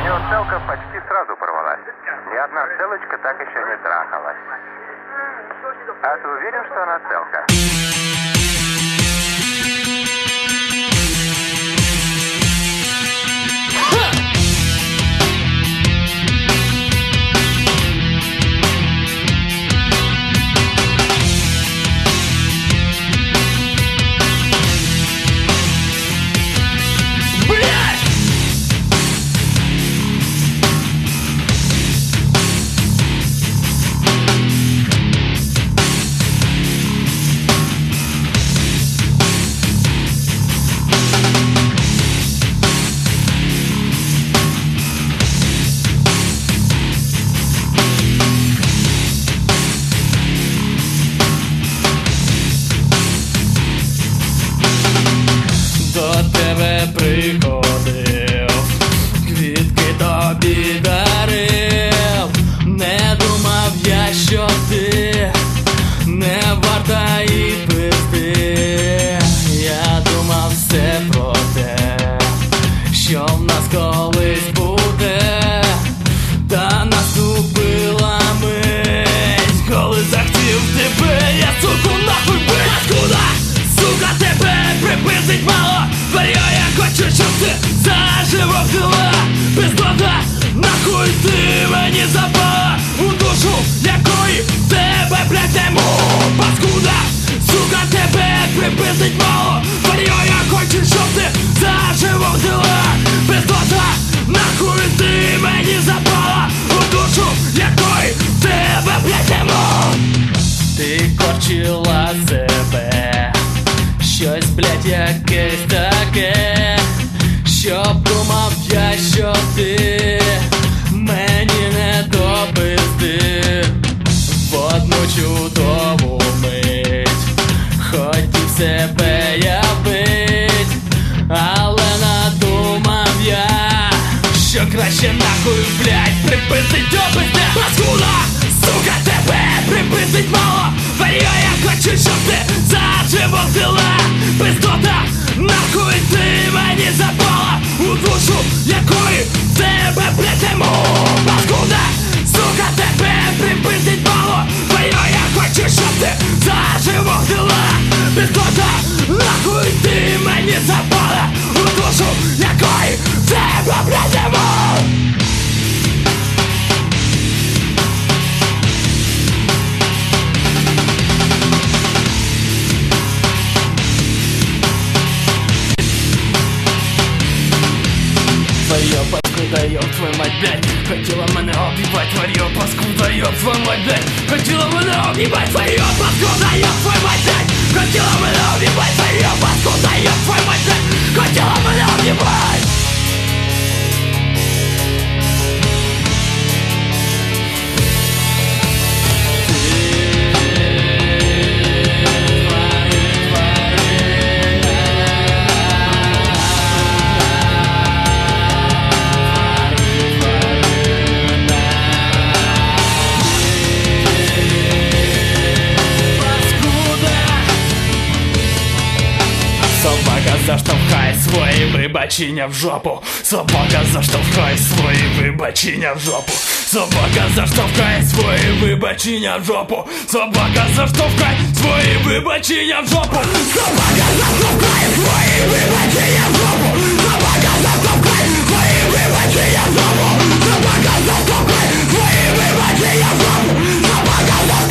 Неуцелка почти сразу порвалась. Ни одна целочка так еще не трахалась. А ты уверен, что она целка? Приходив, квітки тобі дарив, не думав я, що ти не варта і пизди. Я думав все про те, що в нас колись буде, та наступила мить, коли захотів тебе, я суку нахуй бить. Откуда, сука, тебе припиздить мало? Я хочу, щоб ти заживо вдала. Бездота, нахуй ти мені запала у душу, якої тебе, блядь, нему. Паскуда, сука, тебе припиздить мало. Я хочу, щоб ти заживо вдала. Бездота, нахуй ти мені запала у душу, якої тебе, блядь, нему. Ти корчила себе, щось, блядь, якесь таке, щоб думав я, що ти мені не допизди. В одну чудову мить хотів себе явить, але надумав я, що краще нахуй, блядь, припиздить опизде. Паскуда, сука, тебе припиздить мало. Я хочу, щоб ти заживо вдала. Бездота, нахуй ти мені запала у душу, якої тебе, блядь, нему. Паскуда, сука, тебе припиздить мало. Я хочу, щоб ти заживо вдала. Бездота, нахуй ти мені запала у душу, якої тебе, блядь, нему. Твою паскуда, ёб твою мать, блядь, хотела мене об'їбать. Твою паскуда, ёб твою мать, блядь, хотела мене об'їбать. Твою паскуда, ёб твою мать, блядь, хотела мене об'їбать. Твою паскуда, ёб твою мать, блядь, хотела мене об'їбать. Собака, заштовхай свої вибачення в жопу. Собака, заштовхай свої вибачення в жопу. Собака, заштовхай свої вибачення в жопу. Собака, заштовхай свої вибачення в жопу. Собака, заштовхай свої вибачення в жопу. Собака, заштовхай свої вибачення в жопу. Собака, заштовхай свої вибачення в жопу. Собака,